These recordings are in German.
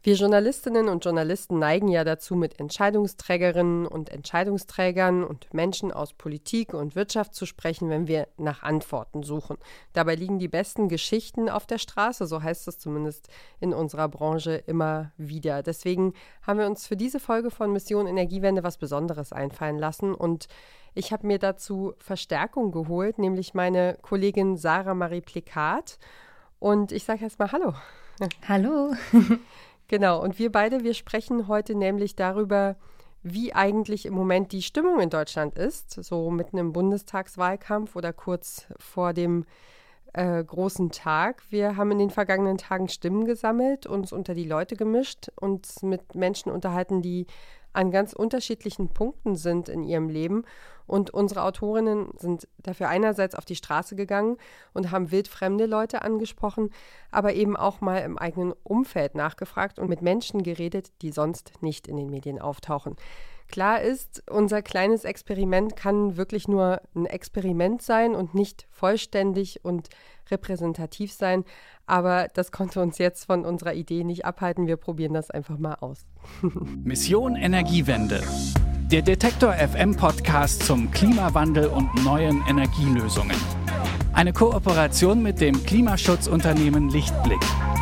Wir Journalistinnen und Journalisten neigen ja dazu, mit Entscheidungsträgerinnen und Entscheidungsträgern und Menschen aus Politik und Wirtschaft zu sprechen, wenn wir nach Antworten suchen. Dabei liegen die besten Geschichten auf der Straße, so heißt es zumindest in unserer Branche immer wieder. Deswegen haben wir uns für diese Folge von Mission Energiewende was Besonderes einfallen lassen und ich habe mir dazu Verstärkung geholt, nämlich meine Kollegin Sarah Marie Plikat. Und ich sage erst mal Hallo. Hallo. Genau, und wir sprechen heute nämlich darüber, wie eigentlich im Moment die Stimmung in Deutschland ist, so mitten im Bundestagswahlkampf oder kurz vor dem großen Tag. Wir haben in den vergangenen Tagen Stimmen gesammelt, uns unter die Leute gemischt, uns mit Menschen unterhalten, die an ganz unterschiedlichen Punkten sind in ihrem Leben. Und unsere Autorinnen sind dafür einerseits auf die Straße gegangen und haben wildfremde Leute angesprochen, aber eben auch mal im eigenen Umfeld nachgefragt und mit Menschen geredet, die sonst nicht in den Medien auftauchen. Klar ist, unser kleines Experiment kann wirklich nur ein Experiment sein und nicht vollständig und repräsentativ sein. Aber das konnte uns jetzt von unserer Idee nicht abhalten. Wir probieren das einfach mal aus. Mission Energiewende. Der Detektor FM Podcast zum Klimawandel und neuen Energielösungen. Eine Kooperation mit dem Klimaschutzunternehmen Lichtblick.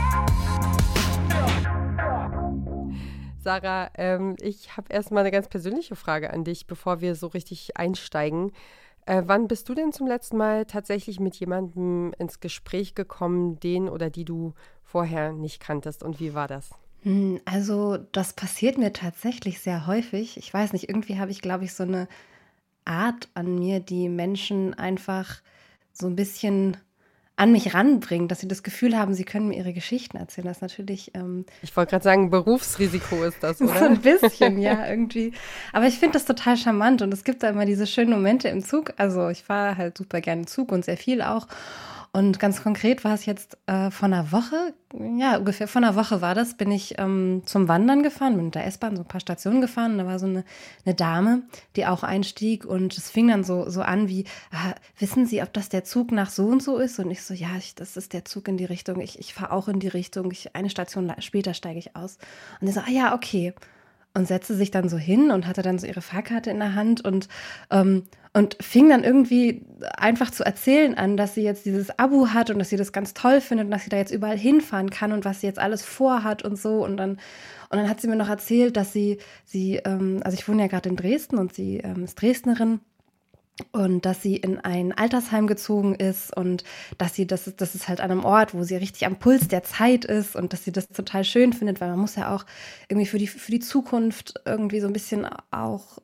Sarah, ich habe erstmal eine ganz persönliche Frage an dich, bevor wir so richtig einsteigen. Wann bist du denn zum letzten Mal tatsächlich mit jemandem ins Gespräch gekommen, den oder die du vorher nicht kanntest? Und wie war das? Also das passiert mir tatsächlich sehr häufig. Ich weiß nicht, irgendwie habe ich, glaube ich, so eine Art an mir, die Menschen einfach so ein bisschen an mich ranbringt, dass sie das Gefühl haben, sie können mir ihre Geschichten erzählen. Das ist natürlich Ich wollte gerade sagen, Berufsrisiko ist das, oder? so ein bisschen, ja, irgendwie. Aber ich finde das total charmant und es gibt da immer diese schönen Momente im Zug. Also ich fahre halt super gerne Zug und sehr viel auch. Und ganz konkret war es jetzt vor einer Woche, ja, ungefähr vor einer Woche war das, bin ich zum Wandern gefahren, bin mit der S-Bahn so ein paar Stationen gefahren und da war so eine Dame, die auch einstieg und es fing dann so an wie, wissen Sie, ob das der Zug nach so und so ist? Und ich so, ja, das ist der Zug in die Richtung, ich fahre auch in die Richtung, eine Station später steige ich aus. Und sie so, ja, okay. Und setzte sich dann so hin und hatte dann so ihre Fahrkarte in der Hand und fing dann irgendwie einfach zu erzählen an, dass sie jetzt dieses Abo hat und dass sie das ganz toll findet und dass sie da jetzt überall hinfahren kann und was sie jetzt alles vorhat und so. Und dann hat sie mir noch erzählt, dass sie also ich wohne ja gerade in Dresden und sie ist Dresdnerin. Und dass sie in ein Altersheim gezogen ist und das ist halt an einem Ort, wo sie richtig am Puls der Zeit ist und dass sie das total schön findet, weil man muss ja auch irgendwie für die Zukunft irgendwie so ein bisschen auch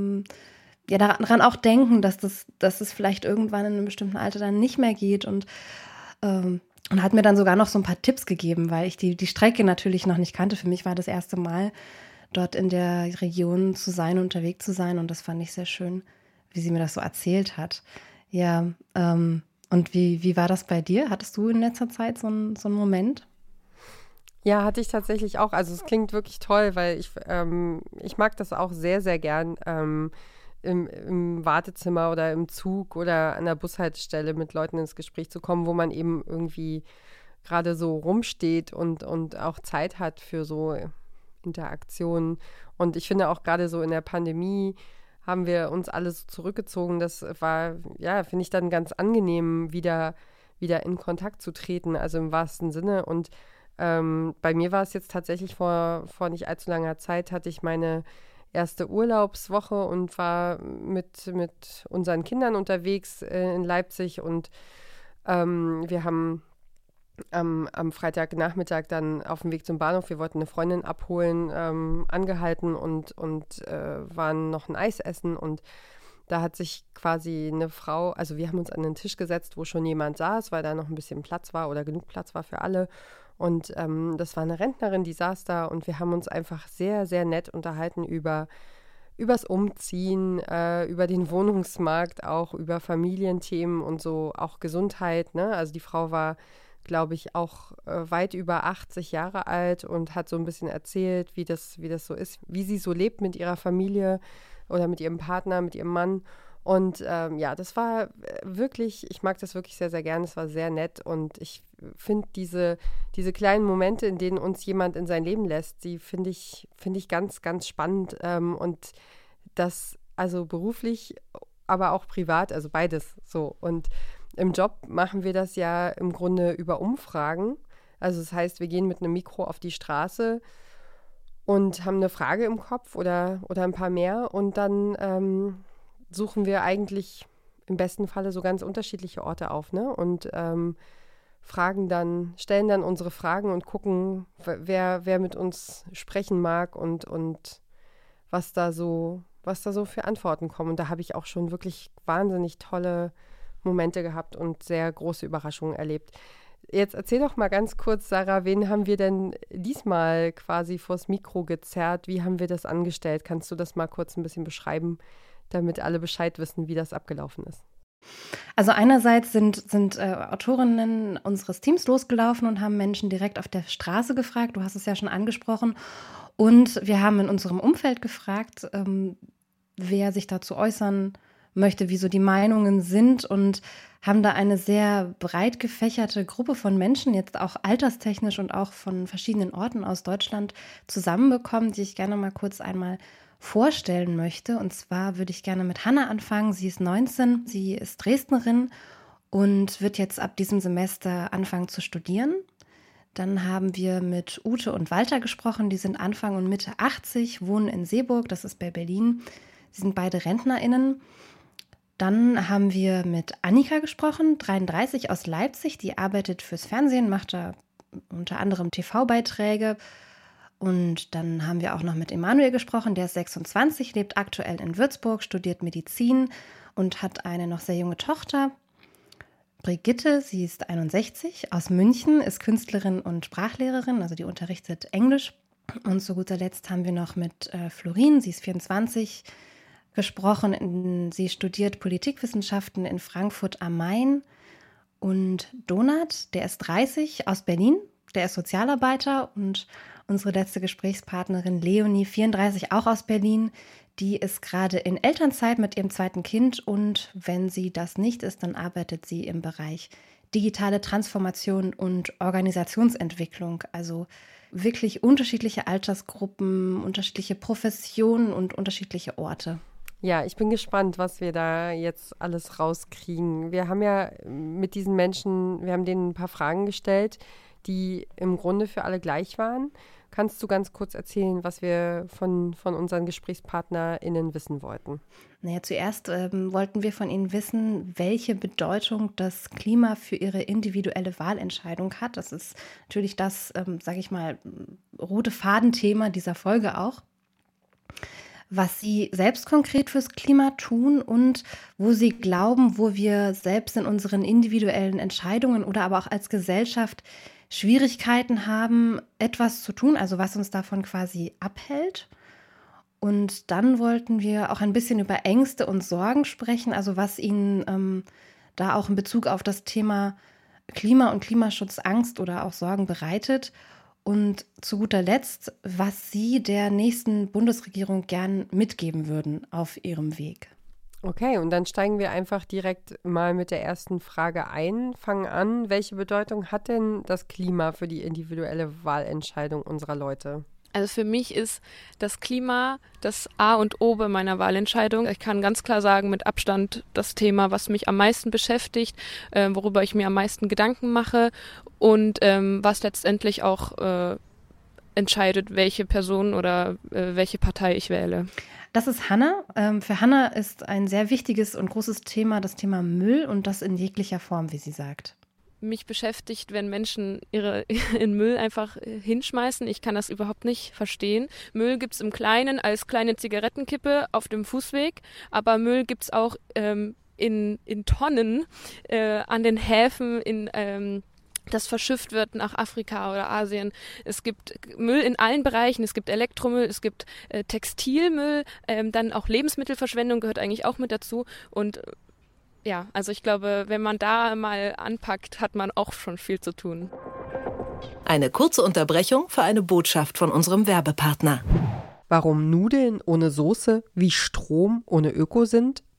daran auch denken, dass es vielleicht irgendwann in einem bestimmten Alter dann nicht mehr geht und hat mir dann sogar noch so ein paar Tipps gegeben, weil ich die Strecke natürlich noch nicht kannte. Für mich war das erste Mal, dort in der Region zu sein, unterwegs zu sein und das fand ich sehr schön, wie sie mir das so erzählt hat. Ja, und wie war das bei dir? Hattest du in letzter Zeit so einen Moment? Ja, hatte ich tatsächlich auch. Also es klingt wirklich toll, weil ich mag das auch sehr, sehr gern, im Wartezimmer oder im Zug oder an der Bushaltestelle mit Leuten ins Gespräch zu kommen, wo man eben irgendwie gerade so rumsteht und auch Zeit hat für so Interaktionen. Und ich finde auch gerade so in der Pandemie haben wir uns alle so zurückgezogen. Das war, ja, finde ich dann ganz angenehm, wieder in Kontakt zu treten, also im wahrsten Sinne. Und bei mir war es jetzt tatsächlich vor nicht allzu langer Zeit, hatte ich meine erste Urlaubswoche und war mit unseren Kindern unterwegs in Leipzig und wir haben am Freitagnachmittag dann auf dem Weg zum Bahnhof, wir wollten eine Freundin abholen, angehalten und waren noch ein Eis essen und da hat sich quasi eine Frau, also wir haben uns an den Tisch gesetzt, wo schon jemand saß, weil da noch ein bisschen Platz war oder genug Platz war für alle und das war eine Rentnerin, die saß da und wir haben uns einfach sehr, sehr nett unterhalten übers Umziehen, über den Wohnungsmarkt, auch über Familienthemen und so, auch Gesundheit, ne? Also die Frau war, glaube ich, auch weit über 80 Jahre alt und hat so ein bisschen erzählt, wie das so ist, wie sie so lebt mit ihrer Familie oder mit ihrem Partner, mit ihrem Mann. Und das war wirklich, ich mag das wirklich sehr, sehr gern. Es war sehr nett und ich finde diese kleinen Momente, in denen uns jemand in sein Leben lässt, die finde ich ganz, ganz spannend. Und das also beruflich, aber auch privat, also beides so. Und im Job machen wir das ja im Grunde über Umfragen. Also das heißt, wir gehen mit einem Mikro auf die Straße und haben eine Frage im Kopf oder ein paar mehr und dann suchen wir eigentlich im besten Falle so ganz unterschiedliche Orte auf, ne? Und stellen dann unsere Fragen und gucken, wer mit uns sprechen mag und was da so für Antworten kommen. Und da habe ich auch schon wirklich wahnsinnig tolle Momente gehabt und sehr große Überraschungen erlebt. Jetzt erzähl doch mal ganz kurz, Sarah, wen haben wir denn diesmal quasi vors Mikro gezerrt? Wie haben wir das angestellt? Kannst du das mal kurz ein bisschen beschreiben, damit alle Bescheid wissen, wie das abgelaufen ist? Also einerseits sind Autorinnen unseres Teams losgelaufen und haben Menschen direkt auf der Straße gefragt. Du hast es ja schon angesprochen. Und wir haben in unserem Umfeld gefragt, wer sich dazu äußern möchte, wie so die Meinungen sind und haben da eine sehr breit gefächerte Gruppe von Menschen, jetzt auch alterstechnisch und auch von verschiedenen Orten aus Deutschland zusammenbekommen, die ich gerne mal kurz einmal vorstellen möchte. Und zwar würde ich gerne mit Hanna anfangen. Sie ist 19, sie ist Dresdnerin und wird jetzt ab diesem Semester anfangen zu studieren. Dann haben wir mit Ute und Walter gesprochen, die sind Anfang und Mitte 80, wohnen in Seeburg, das ist bei Berlin. Sie sind beide RentnerInnen. Dann haben wir mit Annika gesprochen, 33 aus Leipzig, die arbeitet fürs Fernsehen, macht da unter anderem TV-Beiträge. Und dann haben wir auch noch mit Emanuel gesprochen, der ist 26, lebt aktuell in Würzburg, studiert Medizin und hat eine noch sehr junge Tochter. Brigitte, sie ist 61, aus München, ist Künstlerin und Sprachlehrerin, also die unterrichtet Englisch. Und zu guter Letzt haben wir noch mit Florin, sie ist 24, gesprochen. Sie studiert Politikwissenschaften in Frankfurt am Main. Und Donat, der ist 30, aus Berlin, der ist Sozialarbeiter. Und unsere letzte Gesprächspartnerin Leonie, 34, auch aus Berlin, die ist gerade in Elternzeit mit ihrem zweiten Kind. Und wenn sie das nicht ist, dann arbeitet sie im Bereich digitale Transformation und Organisationsentwicklung. Also wirklich unterschiedliche Altersgruppen, unterschiedliche Professionen und unterschiedliche Orte. Ja, ich bin gespannt, was wir da jetzt alles rauskriegen. Wir haben ja mit diesen Menschen, wir haben denen ein paar Fragen gestellt, die im Grunde für alle gleich waren. Kannst du ganz kurz erzählen, was wir von unseren GesprächspartnerInnen wissen wollten? Naja, zuerst wollten wir von Ihnen wissen, welche Bedeutung das Klima für Ihre individuelle Wahlentscheidung hat. Das ist natürlich das, sage ich mal, rote Fadenthema dieser Folge auch. Was Sie selbst konkret fürs Klima tun und wo Sie glauben, wo wir selbst in unseren individuellen Entscheidungen oder aber auch als Gesellschaft Schwierigkeiten haben, etwas zu tun, also was uns davon quasi abhält. Und dann wollten wir auch ein bisschen über Ängste und Sorgen sprechen, also was Ihnen da auch in Bezug auf das Thema Klima und Klimaschutz Angst oder auch Sorgen bereitet. Und zu guter Letzt, was Sie der nächsten Bundesregierung gern mitgeben würden auf Ihrem Weg. Okay, und dann steigen wir einfach direkt mal mit der ersten Frage ein, fangen an. Welche Bedeutung hat denn das Klima für die individuelle Wahlentscheidung unserer Leute? Also für mich ist das Klima das A und O bei meiner Wahlentscheidung. Ich kann ganz klar sagen, mit Abstand das Thema, was mich am meisten beschäftigt, worüber ich mir am meisten Gedanken mache und was letztendlich auch entscheidet, welche Person oder welche Partei ich wähle. Das ist Hanna. Für Hanna ist ein sehr wichtiges und großes Thema das Thema Müll und das in jeglicher Form, wie sie sagt. Mich beschäftigt, wenn Menschen in Müll einfach hinschmeißen. Ich kann das überhaupt nicht verstehen. Müll gibt es im Kleinen als kleine Zigarettenkippe auf dem Fußweg, aber Müll gibt es auch in Tonnen an den Häfen, das verschifft wird nach Afrika oder Asien. Es gibt Müll in allen Bereichen. Es gibt Elektromüll, es gibt Textilmüll, dann auch Lebensmittelverschwendung gehört eigentlich auch mit dazu. Und ja, also ich glaube, wenn man da mal anpackt, hat man auch schon viel zu tun. Eine kurze Unterbrechung für eine Botschaft von unserem Werbepartner. Warum Nudeln ohne Soße wie Strom ohne Öko sind?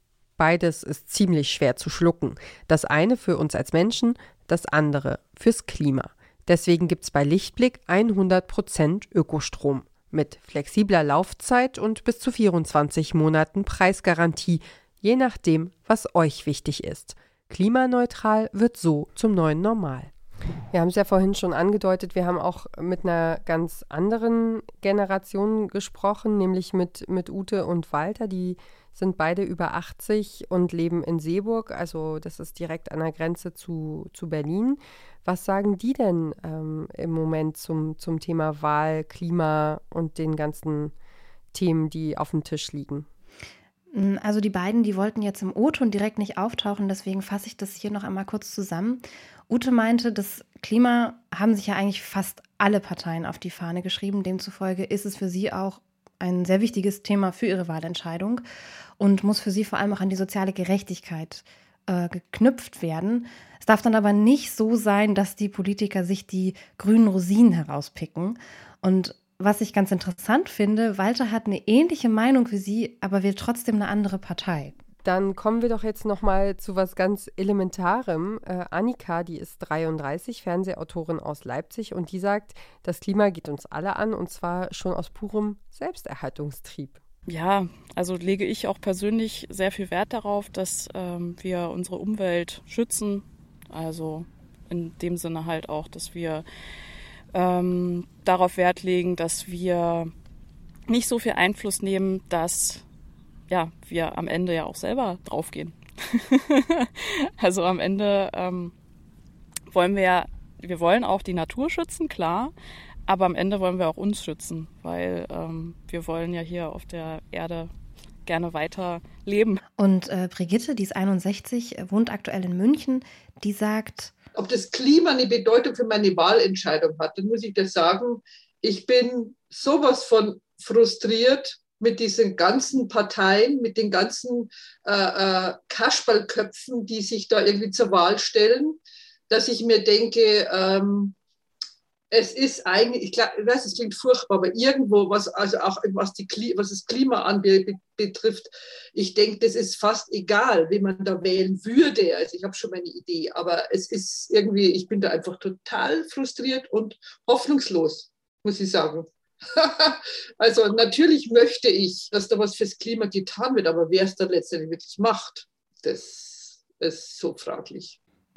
Beides ist ziemlich schwer zu schlucken. Das eine für uns als Menschen, das andere fürs Klima. Deswegen gibt es bei Lichtblick 100% Ökostrom mit flexibler Laufzeit und bis zu 24 Monaten Preisgarantie, je nachdem, was euch wichtig ist. Klimaneutral wird so zum neuen Normal. Wir haben es ja vorhin schon angedeutet, wir haben auch mit einer ganz anderen Generation gesprochen, nämlich mit Ute und Walter. Die sind beide über 80 und leben in Seeburg, also das ist direkt an der Grenze zu Berlin. Was sagen die denn im Moment zum Thema Wahl, Klima und den ganzen Themen, die auf dem Tisch liegen? Also die beiden, die wollten jetzt im O-Ton direkt nicht auftauchen, deswegen fasse ich das hier noch einmal kurz zusammen. Ute meinte, das Klima haben sich ja eigentlich fast alle Parteien auf die Fahne geschrieben. Demzufolge ist es für sie auch ein sehr wichtiges Thema für ihre Wahlentscheidung und muss für sie vor allem auch an die soziale Gerechtigkeit geknüpft werden. Es darf dann aber nicht so sein, dass die Politiker sich die grünen Rosinen herauspicken. Und was ich ganz interessant finde, Walter hat eine ähnliche Meinung wie sie, aber wählt trotzdem eine andere Partei. Dann kommen wir doch jetzt nochmal zu was ganz Elementarem. Annika, die ist 33, Fernsehautorin aus Leipzig und die sagt, das Klima geht uns alle an und zwar schon aus purem Selbsterhaltungstrieb. Ja, also lege ich auch persönlich sehr viel Wert darauf, dass wir unsere Umwelt schützen. Also in dem Sinne halt auch, dass wir darauf Wert legen, dass wir nicht so viel Einfluss nehmen, dass wir am Ende ja auch selber draufgehen. Also am Ende wollen wir wollen auch die Natur schützen, klar, aber am Ende wollen wir auch uns schützen, weil wir wollen ja hier auf der Erde gerne weiter leben. Und Brigitte, die ist 61, wohnt aktuell in München, die sagt, ob das Klima eine Bedeutung für meine Wahlentscheidung hat, dann muss ich das sagen, ich bin sowas von frustriert mit diesen ganzen Parteien, mit den ganzen Kasperlköpfen, die sich da irgendwie zur Wahl stellen, dass ich mir denke, es ist eigentlich, ich weiß, es klingt furchtbar, aber irgendwo, was das Klima betrifft, ich denke, das ist fast egal, wen man da wählen würde. Also ich habe schon meine Idee, aber es ist irgendwie, ich bin da einfach total frustriert und hoffnungslos, muss ich sagen. Also natürlich möchte ich, dass da was fürs Klima getan wird, aber wer es dann letztendlich wirklich macht, das ist so fraglich.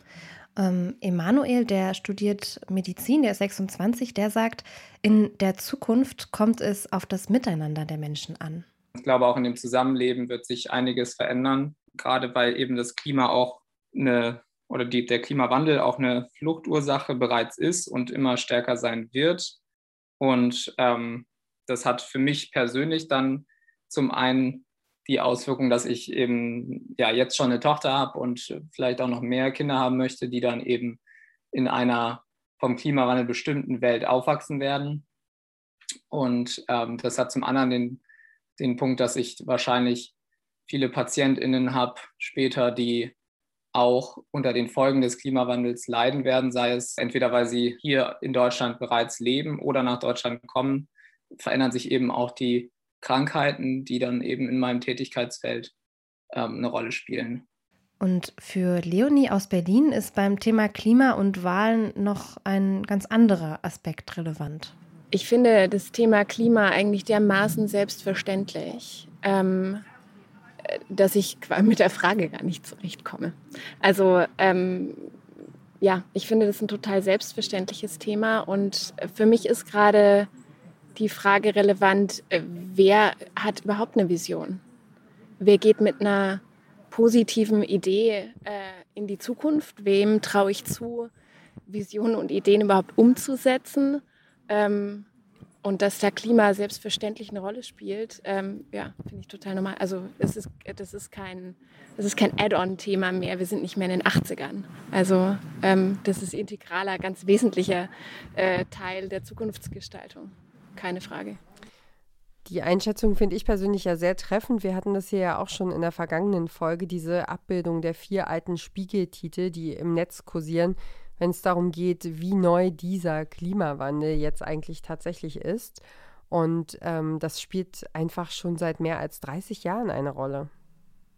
Emanuel, der studiert Medizin, der ist 26, der sagt, in der Zukunft kommt es auf das Miteinander der Menschen an. Ich glaube, auch in dem Zusammenleben wird sich einiges verändern, gerade weil eben das Klima auch der Klimawandel auch eine Fluchtursache bereits ist und immer stärker sein wird. Und das hat für mich persönlich dann zum einen die Auswirkung, dass ich eben jetzt schon eine Tochter habe und vielleicht auch noch mehr Kinder haben möchte, die dann eben in einer vom Klimawandel bestimmten Welt aufwachsen werden. Und das hat zum anderen den Punkt, dass ich wahrscheinlich viele PatientInnen habe später, die auch unter den Folgen des Klimawandels leiden werden, sei es entweder, weil sie hier in Deutschland bereits leben oder nach Deutschland kommen, verändern sich eben auch die Krankheiten, die dann eben in meinem Tätigkeitsfeld eine Rolle spielen. Und für Leonie aus Berlin ist beim Thema Klima und Wahlen noch ein ganz anderer Aspekt relevant. Ich finde das Thema Klima eigentlich dermaßen selbstverständlich, dass ich mit der Frage gar nicht zurechtkomme. Also ich finde das ein total selbstverständliches Thema und für mich ist gerade die Frage relevant, wer hat überhaupt eine Vision? Wer geht mit einer positiven Idee in die Zukunft? Wem traue ich zu, Visionen und Ideen überhaupt umzusetzen? Und dass da Klima selbstverständlich eine Rolle spielt, finde ich total normal. Also das ist kein Add-on-Thema mehr. Wir sind nicht mehr in den 80ern. Also das ist integraler, ganz wesentlicher Teil der Zukunftsgestaltung. Keine Frage. Die Einschätzung finde ich persönlich ja sehr treffend. Wir hatten das hier ja auch schon in der vergangenen Folge, diese Abbildung der 4 alten Spiegeltitel, die im Netz kursieren, wenn es darum geht, wie neu dieser Klimawandel jetzt eigentlich tatsächlich ist. Und das spielt einfach schon seit mehr als 30 Jahren eine Rolle.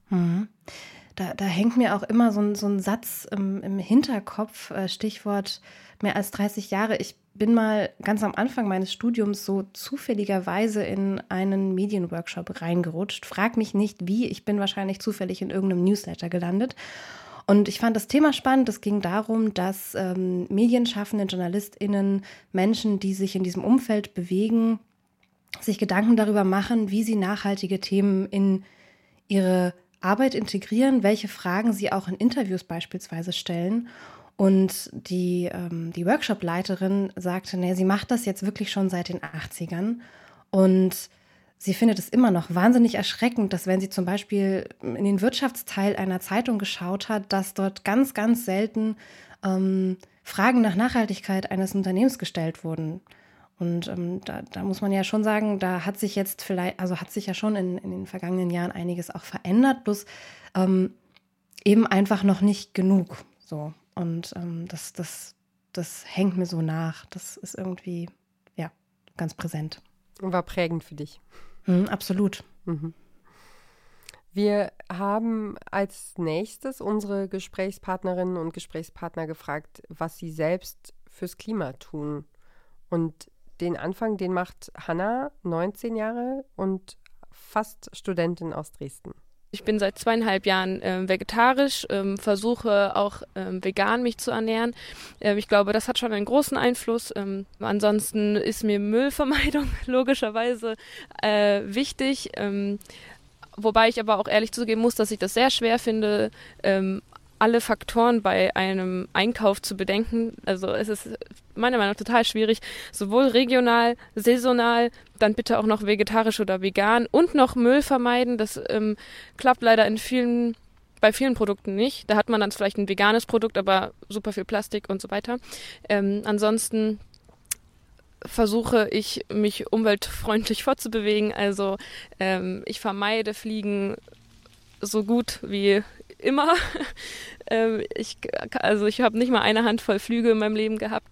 Da hängt mir auch immer so ein Satz im Hinterkopf, Stichwort mehr als 30 Jahre. Ich bin mal ganz am Anfang meines Studiums so zufälligerweise in einen Medienworkshop reingerutscht. Frag mich nicht wie, ich bin wahrscheinlich zufällig in irgendeinem Newsletter gelandet. Und ich fand das Thema spannend. Es ging darum, dass Medienschaffende, JournalistInnen, Menschen, die sich in diesem Umfeld bewegen, sich Gedanken darüber machen, wie sie nachhaltige Themen in ihre Arbeit integrieren, welche Fragen sie auch in Interviews beispielsweise stellen. Und die Workshop-Leiterin sagte, sie macht das jetzt wirklich schon seit den 80ern und sie findet es immer noch wahnsinnig erschreckend, dass wenn sie zum Beispiel in den Wirtschaftsteil einer Zeitung geschaut hat, dass dort ganz, ganz selten Fragen nach Nachhaltigkeit eines Unternehmens gestellt wurden. Und da muss man ja schon sagen, da hat sich jetzt hat sich ja schon in den vergangenen Jahren einiges auch verändert, bloß eben einfach noch nicht genug. So. Und das hängt mir so nach. Das ist irgendwie, ja, ganz präsent. Und war prägend für dich. Absolut. Wir haben als nächstes unsere Gesprächspartnerinnen und Gesprächspartner gefragt, was sie selbst fürs Klima tun. Und den Anfang, den macht Hanna, 19 Jahre und fast Studentin aus Dresden. Ich bin seit 2,5 Jahren vegetarisch, versuche auch vegan mich zu ernähren. Ich glaube, das hat schon einen großen Einfluss. Ansonsten ist mir Müllvermeidung logischerweise wichtig. Wobei ich aber auch ehrlich zugeben muss, dass ich das sehr schwer finde, alle Faktoren bei einem Einkauf zu bedenken. Also es ist meiner Meinung nach total schwierig, sowohl regional, saisonal, dann bitte auch noch vegetarisch oder vegan und noch Müll vermeiden. Das klappt leider bei vielen Produkten nicht. Da hat man dann vielleicht ein veganes Produkt, aber super viel Plastik und so weiter. Ansonsten versuche ich, mich umweltfreundlich fortzubewegen. Also ich vermeide Fliegen so gut wie immer. Ich habe nicht mal eine Handvoll Flüge in meinem Leben gehabt.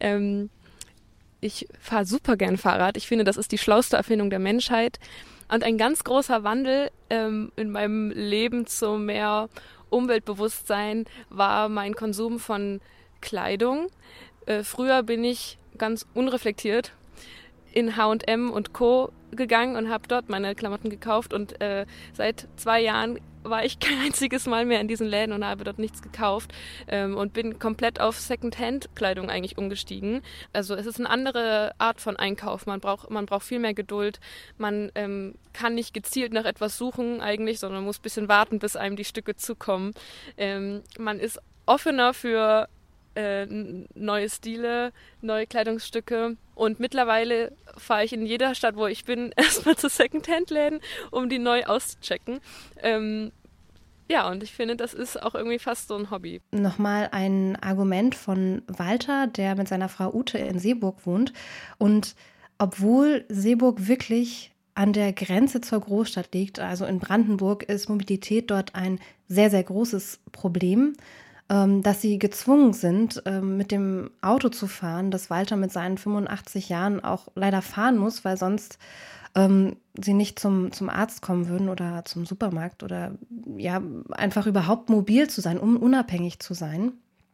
Ich fahre super gern Fahrrad. Ich finde, das ist die schlauste Erfindung der Menschheit. Und ein ganz großer Wandel in meinem Leben zu mehr Umweltbewusstsein war mein Konsum von Kleidung. Früher bin ich ganz unreflektiert in H&M und Co. gegangen und habe dort meine Klamotten gekauft und seit 2 Jahren war ich kein einziges Mal mehr in diesen Läden und habe dort nichts gekauft und bin komplett auf Secondhand-Kleidung eigentlich umgestiegen. Also es ist eine andere Art von Einkauf. Man braucht viel mehr Geduld. Man kann nicht gezielt nach etwas suchen eigentlich, sondern muss ein bisschen warten, bis einem die Stücke zukommen. Man ist offener für neue Stile, neue Kleidungsstücke. Und mittlerweile fahre ich in jeder Stadt, wo ich bin, erstmal zu Secondhand-Läden, um die neu auszuchecken. Und ich finde, das ist auch irgendwie fast so ein Hobby. Nochmal ein Argument von Walter, der mit seiner Frau Ute in Seeburg wohnt. Und obwohl Seeburg wirklich an der Grenze zur Großstadt liegt, also in Brandenburg, ist Mobilität dort ein sehr, sehr großes Problem, dass sie gezwungen sind, mit dem Auto zu fahren, dass Walter mit seinen 85 Jahren auch leider fahren muss, weil sonst sie nicht zum Arzt kommen würden oder zum Supermarkt oder ja, einfach überhaupt mobil zu sein, um unabhängig zu sein.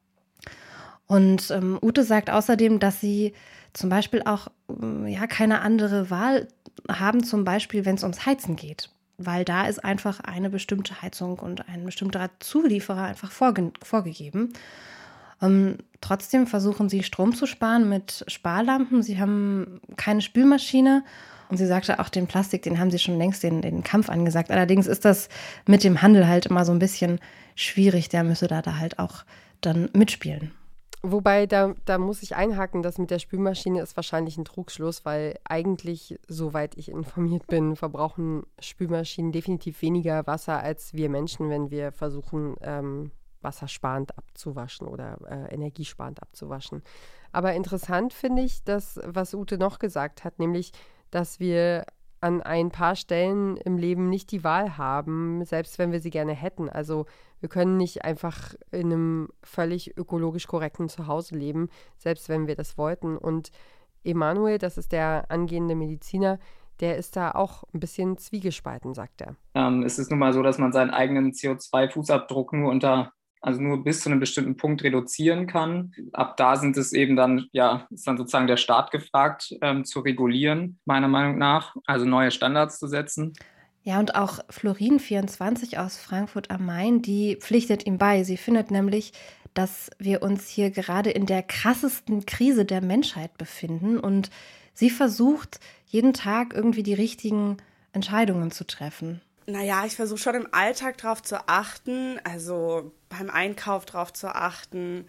Und Ute sagt außerdem, dass sie zum Beispiel auch keine andere Wahl haben, zum Beispiel, wenn es ums Heizen geht. Weil da ist einfach eine bestimmte Heizung und ein bestimmter Zulieferer einfach vorgegeben. Trotzdem versuchen sie, Strom zu sparen mit Sparlampen. Sie haben keine Spülmaschine. Und sie sagte, auch den Plastik, den haben sie schon längst den Kampf angesagt. Allerdings ist das mit dem Handel halt immer so ein bisschen schwierig. Der müsse da halt auch dann mitspielen. Wobei, da muss ich einhaken, das mit der Spülmaschine ist wahrscheinlich ein Trugschluss, weil eigentlich, soweit ich informiert bin, verbrauchen Spülmaschinen definitiv weniger Wasser als wir Menschen, wenn wir versuchen, wassersparend abzuwaschen oder energiesparend abzuwaschen. Aber interessant finde ich das, was Ute noch gesagt hat, nämlich, dass wir an ein paar Stellen im Leben nicht die Wahl haben, selbst wenn wir sie gerne hätten. Also wir können nicht einfach in einem völlig ökologisch korrekten Zuhause leben, selbst wenn wir das wollten. Und Emanuel, das ist der angehende Mediziner, der ist da auch ein bisschen zwiegespalten, sagt er. Es ist nun mal so, dass man seinen eigenen CO2-Fußabdruck nur bis zu einem bestimmten Punkt reduzieren kann. Ab da ist dann sozusagen der Staat gefragt, zu regulieren, meiner Meinung nach, also neue Standards zu setzen. Ja, und auch Florin24 aus Frankfurt am Main, die pflichtet ihm bei. Sie findet nämlich, dass wir uns hier gerade in der krassesten Krise der Menschheit befinden und sie versucht, jeden Tag irgendwie die richtigen Entscheidungen zu treffen. Naja, ich versuche schon im Alltag drauf zu achten, also beim Einkauf drauf zu achten,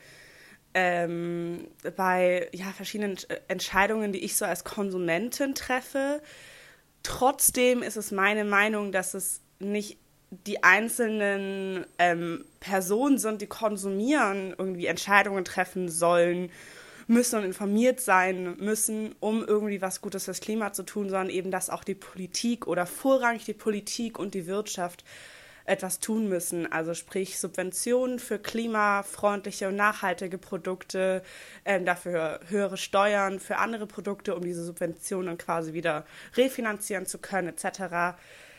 bei verschiedenen Entscheidungen, die ich so als Konsumentin treffe. Trotzdem ist es meine Meinung, dass es nicht die einzelnen Personen sind, die konsumieren, irgendwie Entscheidungen treffen sollen, müssen und informiert sein müssen, um irgendwie was Gutes fürs Klima zu tun, sondern eben, dass auch die Politik oder vorrangig die Politik und die Wirtschaft etwas tun müssen. Also sprich Subventionen für klimafreundliche und nachhaltige Produkte, dafür höhere Steuern für andere Produkte, um diese Subventionen quasi wieder refinanzieren zu können, etc.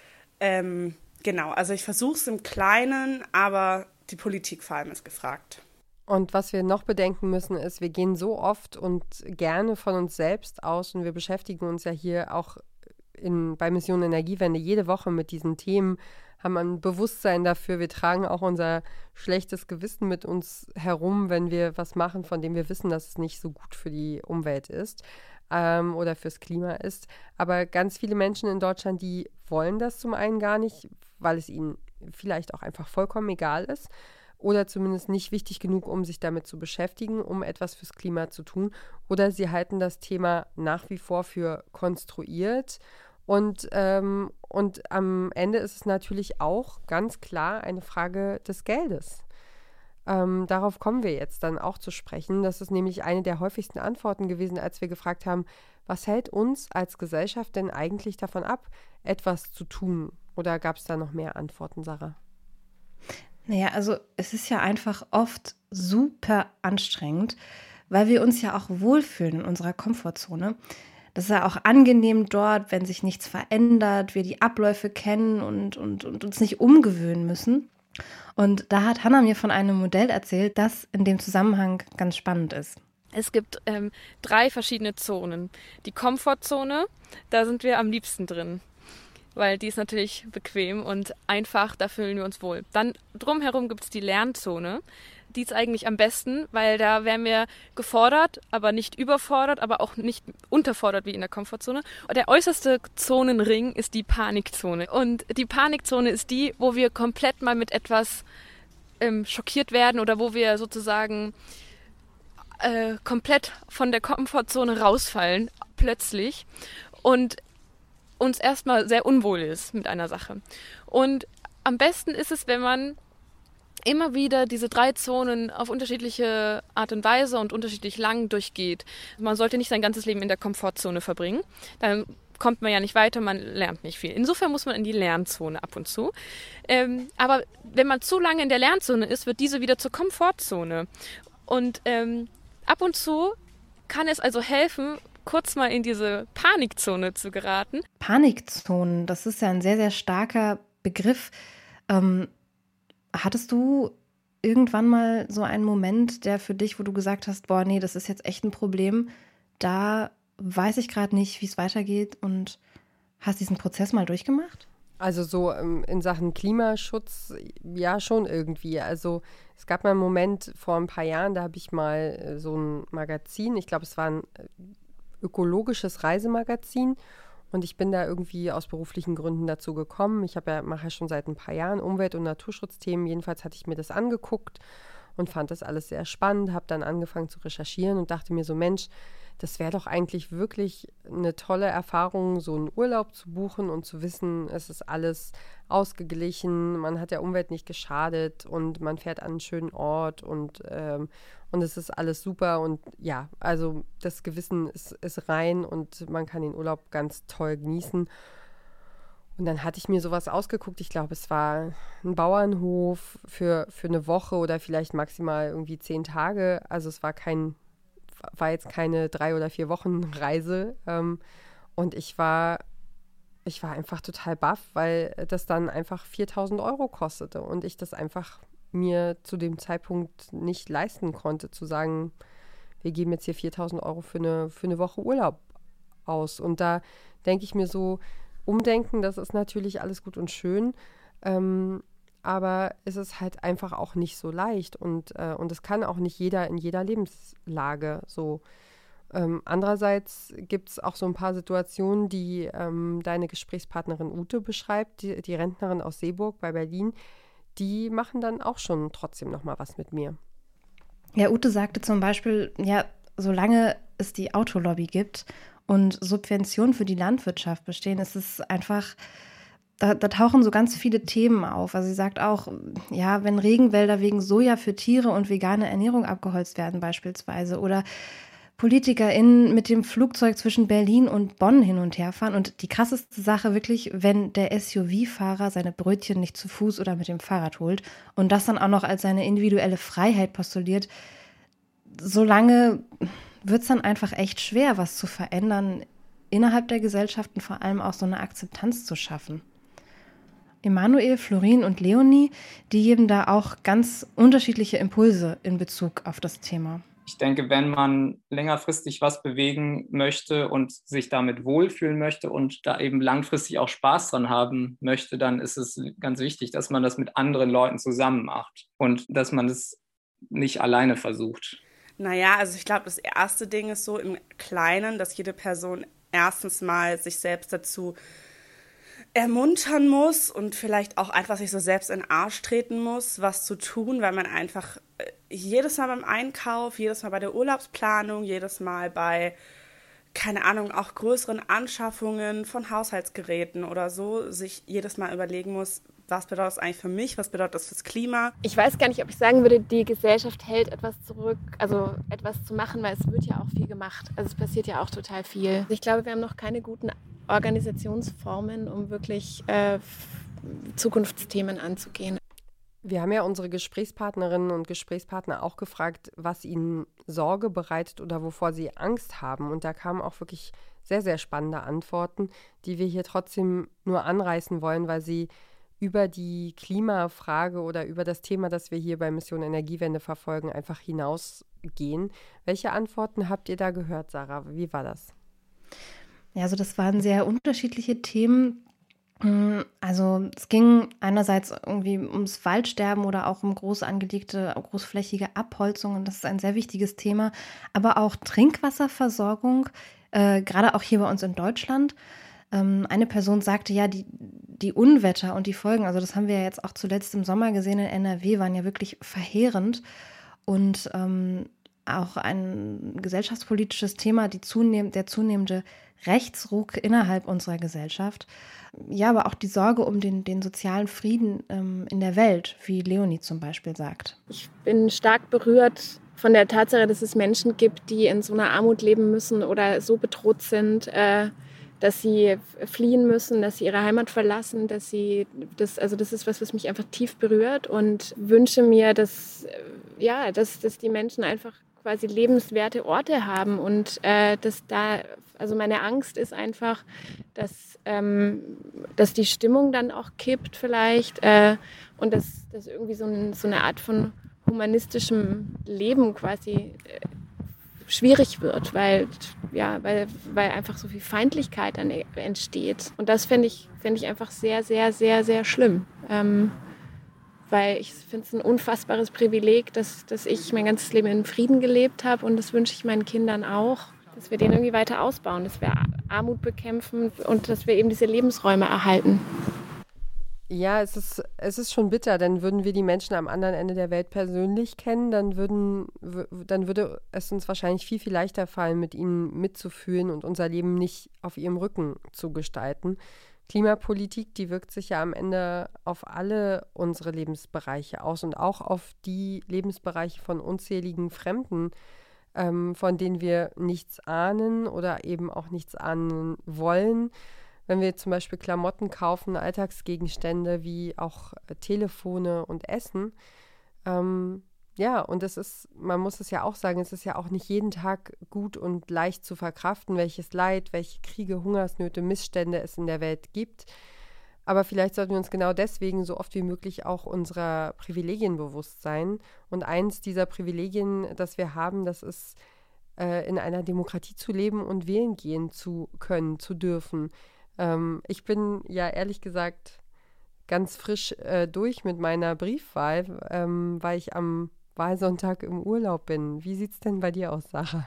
Genau, also ich versuche es im Kleinen, aber die Politik vor allem ist gefragt. Und was wir noch bedenken müssen, ist, wir gehen so oft und gerne von uns selbst aus und wir beschäftigen uns ja hier auch bei Mission Energiewende jede Woche mit diesen Themen, haben ein Bewusstsein dafür. Wir tragen auch unser schlechtes Gewissen mit uns herum, wenn wir was machen, von dem wir wissen, dass es nicht so gut für die Umwelt ist oder fürs Klima ist. Aber ganz viele Menschen in Deutschland, die wollen das zum einen gar nicht, weil es ihnen vielleicht auch einfach vollkommen egal ist oder zumindest nicht wichtig genug, um sich damit zu beschäftigen, um etwas fürs Klima zu tun. Oder sie halten das Thema nach wie vor für konstruiert. Und am Ende ist es natürlich auch ganz klar eine Frage des Geldes. Darauf kommen wir jetzt dann auch zu sprechen. Das ist nämlich eine der häufigsten Antworten gewesen, als wir gefragt haben, was hält uns als Gesellschaft denn eigentlich davon ab, etwas zu tun? Oder gab es da noch mehr Antworten, Sarah? Naja, also es ist ja einfach oft super anstrengend, weil wir uns ja auch wohlfühlen in unserer Komfortzone. Das ist ja auch angenehm dort, wenn sich nichts verändert, wir die Abläufe kennen und uns nicht umgewöhnen müssen. Und da hat Hannah mir von einem Modell erzählt, das in dem Zusammenhang ganz spannend ist. Es gibt 3 verschiedene Zonen. Die Komfortzone, da sind wir am liebsten drin, weil die ist natürlich bequem und einfach, da fühlen wir uns wohl. Dann drumherum gibt es die Lernzone. Die ist eigentlich am besten, weil da wären wir gefordert, aber nicht überfordert, aber auch nicht unterfordert wie in der Komfortzone. Und der äußerste Zonenring ist die Panikzone. Und die Panikzone ist die, wo wir komplett mal mit etwas schockiert werden oder wo wir sozusagen komplett von der Komfortzone rausfallen, plötzlich. Und uns erstmal sehr unwohl ist mit einer Sache. Und am besten ist es, wenn man immer wieder diese 3 Zonen auf unterschiedliche Art und Weise und unterschiedlich lang durchgeht. Man sollte nicht sein ganzes Leben in der Komfortzone verbringen. Dann kommt man ja nicht weiter, man lernt nicht viel. Insofern muss man in die Lernzone ab und zu. Aber wenn man zu lange in der Lernzone ist, wird diese wieder zur Komfortzone. Und ab und zu kann es also helfen, kurz mal in diese Panikzone zu geraten. Panikzonen, das ist ja ein sehr, sehr starker Begriff. Hattest du irgendwann mal so einen Moment, der für dich, wo du gesagt hast, boah, nee, das ist jetzt echt ein Problem, da weiß ich gerade nicht, wie es weitergeht und hast diesen Prozess mal durchgemacht? Also so in Sachen Klimaschutz, ja schon irgendwie. Also es gab mal einen Moment vor ein paar Jahren, da habe ich mal so ein Magazin, ich glaube, es war ein ökologisches Reisemagazin. Und ich bin da irgendwie aus beruflichen Gründen dazu gekommen. Ich mache ja schon seit ein paar Jahren Umwelt- und Naturschutzthemen. Jedenfalls hatte ich mir das angeguckt und fand das alles sehr spannend. Habe dann angefangen zu recherchieren und dachte mir so, Mensch, das wäre doch eigentlich wirklich eine tolle Erfahrung, so einen Urlaub zu buchen und zu wissen, es ist alles ausgeglichen, man hat der Umwelt nicht geschadet und man fährt an einen schönen Ort und es ist alles super und ja, also das Gewissen ist rein und man kann den Urlaub ganz toll genießen. Und dann hatte ich mir sowas ausgeguckt, ich glaube, es war ein Bauernhof für eine Woche oder vielleicht maximal irgendwie 10 Tage, also es war jetzt keine 3 oder 4 Wochen Reise und ich war ich war einfach total baff, weil das dann einfach 4.000 € kostete und ich das einfach mir zu dem Zeitpunkt nicht leisten konnte, zu sagen, wir geben jetzt hier 4.000 € für eine Woche Urlaub aus. Und da denke ich mir so, Umdenken, das ist natürlich alles gut und schön, aber es ist halt einfach auch nicht so leicht und es kann auch nicht jeder in jeder Lebenslage so. Andererseits gibt es auch so ein paar Situationen, die deine Gesprächspartnerin Ute beschreibt, die Rentnerin aus Seeburg bei Berlin, die machen dann auch schon trotzdem noch mal was mit mir. Ja, Ute sagte zum Beispiel, ja, solange es die Autolobby gibt und Subventionen für die Landwirtschaft bestehen, ist es einfach, da tauchen so ganz viele Themen auf. Also sie sagt auch, ja, wenn Regenwälder wegen Soja für Tiere und vegane Ernährung abgeholzt werden beispielsweise oder PolitikerInnen mit dem Flugzeug zwischen Berlin und Bonn hin und her fahren. Und die krasseste Sache wirklich, wenn der SUV-Fahrer seine Brötchen nicht zu Fuß oder mit dem Fahrrad holt und das dann auch noch als seine individuelle Freiheit postuliert, solange wird es dann einfach echt schwer, was zu verändern innerhalb der Gesellschaft und vor allem auch so eine Akzeptanz zu schaffen. Emanuel, Florin und Leonie, die geben da auch ganz unterschiedliche Impulse in Bezug auf das Thema. Ich denke, wenn man längerfristig was bewegen möchte und sich damit wohlfühlen möchte und da eben langfristig auch Spaß dran haben möchte, dann ist es ganz wichtig, dass man das mit anderen Leuten zusammen macht und dass man es nicht alleine versucht. Naja, also ich glaube, das erste Ding ist so im Kleinen, dass jede Person erstens mal sich selbst dazu ermuntern muss und vielleicht auch einfach sich so selbst in den Arsch treten muss, was zu tun, weil man einfach jedes Mal beim Einkauf, jedes Mal bei der Urlaubsplanung, jedes Mal bei, keine Ahnung, auch größeren Anschaffungen von Haushaltsgeräten oder so, sich jedes Mal überlegen muss, was bedeutet das eigentlich für mich, was bedeutet das fürs Klima? Ich weiß gar nicht, ob ich sagen würde, die Gesellschaft hält etwas zurück, also etwas zu machen, weil es wird ja auch viel gemacht. Also es passiert ja auch total viel. Ich glaube, wir haben noch keine guten Organisationsformen, um wirklich Zukunftsthemen anzugehen. Wir haben ja unsere Gesprächspartnerinnen und Gesprächspartner auch gefragt, was ihnen Sorge bereitet oder wovor sie Angst haben. Und da kamen auch wirklich sehr, sehr spannende Antworten, die wir hier trotzdem nur anreißen wollen, weil sie über die Klimafrage oder über das Thema, das wir hier bei Mission Energiewende verfolgen, einfach hinausgehen. Welche Antworten habt ihr da gehört, Sarah? Wie war das? Ja, also das waren sehr unterschiedliche Themen. Also es ging einerseits irgendwie ums Waldsterben oder auch um groß angelegte, großflächige Abholzungen. Das ist ein sehr wichtiges Thema. Aber auch Trinkwasserversorgung, gerade auch hier bei uns in Deutschland. Eine Person sagte, ja, die Unwetter und die Folgen, also das haben wir ja jetzt auch zuletzt im Sommer gesehen in NRW, waren ja wirklich verheerend. Und auch ein gesellschaftspolitisches Thema, der zunehmende Rechtsruck innerhalb unserer Gesellschaft. Ja, aber auch die Sorge um den sozialen Frieden in der Welt, wie Leonie zum Beispiel sagt. Ich bin stark berührt von der Tatsache, dass es Menschen gibt, die in so einer Armut leben müssen oder so bedroht sind, dass sie fliehen müssen, dass sie ihre Heimat verlassen, das ist was mich einfach tief berührt und wünsche mir, dass die Menschen einfach quasi lebenswerte Orte haben und also meine Angst ist einfach, dass die Stimmung dann auch kippt vielleicht und dass irgendwie so eine Art von humanistischem Leben quasi schwierig wird, weil einfach so viel Feindlichkeit dann entsteht. Und das finde ich einfach sehr, sehr, sehr, sehr schlimm. Weil ich finde es ein unfassbares Privileg, dass ich mein ganzes Leben in Frieden gelebt habe und das wünsche ich meinen Kindern auch, dass wir den irgendwie weiter ausbauen, dass wir Armut bekämpfen und dass wir eben diese Lebensräume erhalten. Ja, es ist schon bitter, denn würden wir die Menschen am anderen Ende der Welt persönlich kennen, dann würde es uns wahrscheinlich viel, viel leichter fallen, mit ihnen mitzufühlen und unser Leben nicht auf ihrem Rücken zu gestalten. Klimapolitik, die wirkt sich ja am Ende auf alle unsere Lebensbereiche aus und auch auf die Lebensbereiche von unzähligen Fremden, von denen wir nichts ahnen oder eben auch nichts ahnen wollen. Wenn wir zum Beispiel Klamotten kaufen, Alltagsgegenstände wie auch Telefone und Essen, Ja, und man muss es ja auch sagen, es ist ja auch nicht jeden Tag gut und leicht zu verkraften, welches Leid, welche Kriege, Hungersnöte, Missstände es in der Welt gibt. Aber vielleicht sollten wir uns genau deswegen so oft wie möglich auch unserer Privilegien bewusst sein. Und eins dieser Privilegien, das wir haben, das ist, in einer Demokratie zu leben und wählen gehen zu können, zu dürfen. Ich bin ja ehrlich gesagt ganz frisch durch mit meiner Briefwahl, weil ich am Wahlsonntag im Urlaub bin. Wie sieht es denn bei dir aus, Sarah?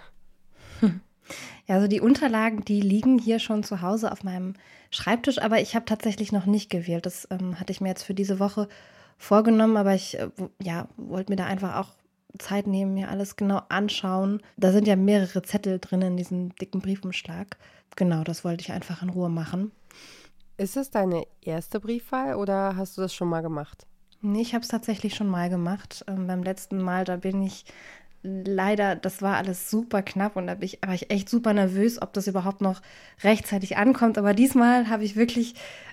Ja, also die Unterlagen, die liegen hier schon zu Hause auf meinem Schreibtisch, aber ich habe tatsächlich noch nicht gewählt. Das hatte ich mir jetzt für diese Woche vorgenommen, aber ich wollte mir da einfach auch Zeit nehmen, mir alles genau anschauen. Da sind ja mehrere Zettel drin in diesem dicken Briefumschlag. Genau, das wollte ich einfach in Ruhe machen. Ist es deine erste Briefwahl oder hast du das schon mal gemacht? Nee, ich habe es tatsächlich schon mal gemacht. Beim letzten Mal, da bin ich leider, das war alles super knapp und da war ich echt super nervös, ob das überhaupt noch rechtzeitig ankommt. Aber diesmal habe ich wirklich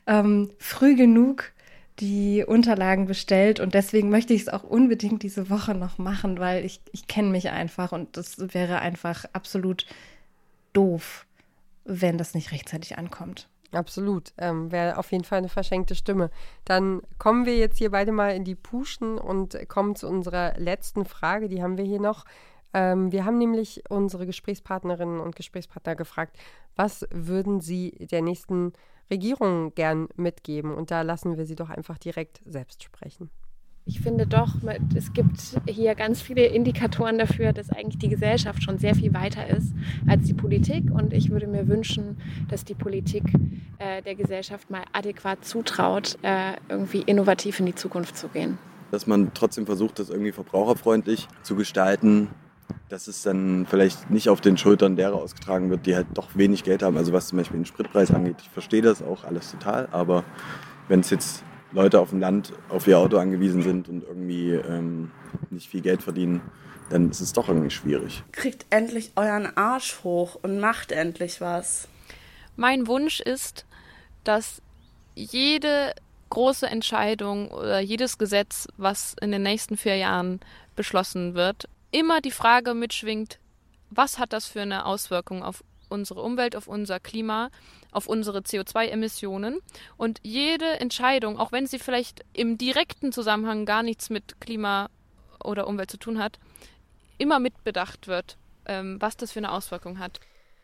früh genug die Unterlagen bestellt und deswegen möchte ich es auch unbedingt diese Woche noch machen, weil ich kenne mich einfach und das wäre einfach absolut doof, wenn das nicht rechtzeitig ankommt. Absolut, wäre auf jeden Fall eine verschenkte Stimme. Dann kommen wir jetzt hier beide mal in die Puschen und kommen zu unserer letzten Frage, die haben wir hier noch. Wir haben nämlich unsere Gesprächspartnerinnen und Gesprächspartner gefragt, was würden sie der nächsten Regierung gern mitgeben? Und da lassen wir sie doch einfach direkt selbst sprechen. Ich finde doch, es gibt hier ganz viele Indikatoren dafür, dass eigentlich die Gesellschaft schon sehr viel weiter ist als die Politik. Und ich würde mir wünschen, dass die Politik der Gesellschaft mal adäquat zutraut, irgendwie innovativ in die Zukunft zu gehen. Dass man trotzdem versucht, das irgendwie verbraucherfreundlich zu gestalten, dass es dann vielleicht nicht auf den Schultern derer ausgetragen wird, die halt doch wenig Geld haben. Also was zum Beispiel den Spritpreis angeht, ich verstehe das auch alles total, aber wenn es jetzt Leute auf dem Land auf ihr Auto angewiesen sind und irgendwie nicht viel Geld verdienen, dann ist es doch irgendwie schwierig. Kriegt endlich euren Arsch hoch und macht endlich was. Mein Wunsch ist, dass jede große Entscheidung oder jedes Gesetz, was in den nächsten 4 Jahren beschlossen wird, immer die Frage mitschwingt, was hat das für eine Auswirkung auf unsere Umwelt, auf unser Klima, auf unsere CO2-Emissionen. Und jede Entscheidung, auch wenn sie vielleicht im direkten Zusammenhang gar nichts mit Klima oder Umwelt zu tun hat, immer mitbedacht wird, was das für eine Auswirkung hat.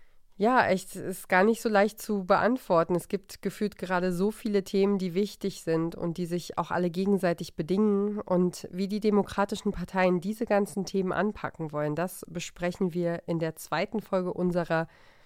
Ja, echt, ist gar nicht so leicht zu beantworten. Es gibt gefühlt gerade so viele Themen, die wichtig sind und die sich auch alle gegenseitig bedingen. Und wie die demokratischen Parteien diese ganzen Themen anpacken wollen, das besprechen wir in der 2. Folge unserer,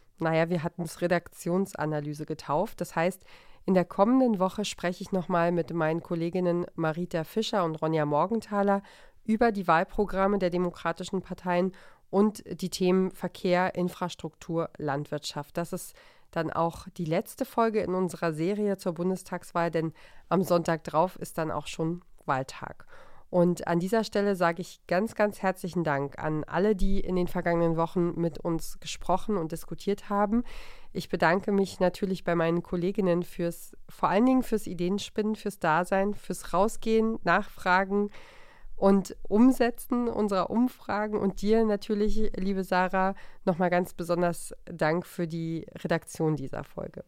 wir hatten es Redaktionsanalyse getauft. Das heißt, in der kommenden Woche spreche ich nochmal mit meinen Kolleginnen Marita Fischer und Ronja Morgenthaler über die Wahlprogramme der demokratischen Parteien und die Themen Verkehr, Infrastruktur, Landwirtschaft. Das ist dann auch die letzte Folge in unserer Serie zur Bundestagswahl, denn am Sonntag drauf ist dann auch schon Wahltag. Und an dieser Stelle sage ich ganz, ganz herzlichen Dank an alle, die in den vergangenen Wochen mit uns gesprochen und diskutiert haben. Ich bedanke mich natürlich bei meinen Kolleginnen vor allen Dingen fürs Ideenspinnen, fürs Dasein, fürs Rausgehen, Nachfragen und Umsetzen unserer Umfragen und dir natürlich, liebe Sarah, nochmal ganz besonders Dank für die Redaktion dieser Folge.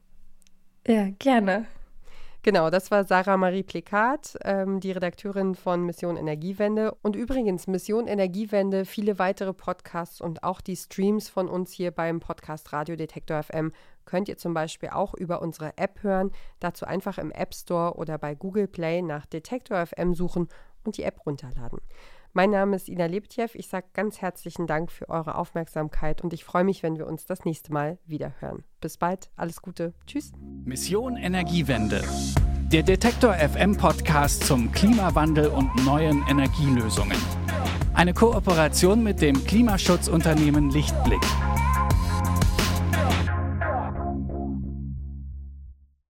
Ja, gerne. Genau, das war Sarah Marie Plekat, die Redakteurin von Mission Energiewende. Und übrigens, Mission Energiewende, viele weitere Podcasts und auch die Streams von uns hier beim Podcast Radio Detektor FM könnt ihr zum Beispiel auch über unsere App hören. Dazu einfach im App Store oder bei Google Play nach Detektor FM suchen und die App runterladen. Mein Name ist Ina Lebetjew. Ich sage ganz herzlichen Dank für eure Aufmerksamkeit und ich freue mich, wenn wir uns das nächste Mal wieder hören. Bis bald, alles Gute, tschüss. Mission Energiewende. Der Detektor FM Podcast zum Klimawandel und neuen Energielösungen. Eine Kooperation mit dem Klimaschutzunternehmen Lichtblick.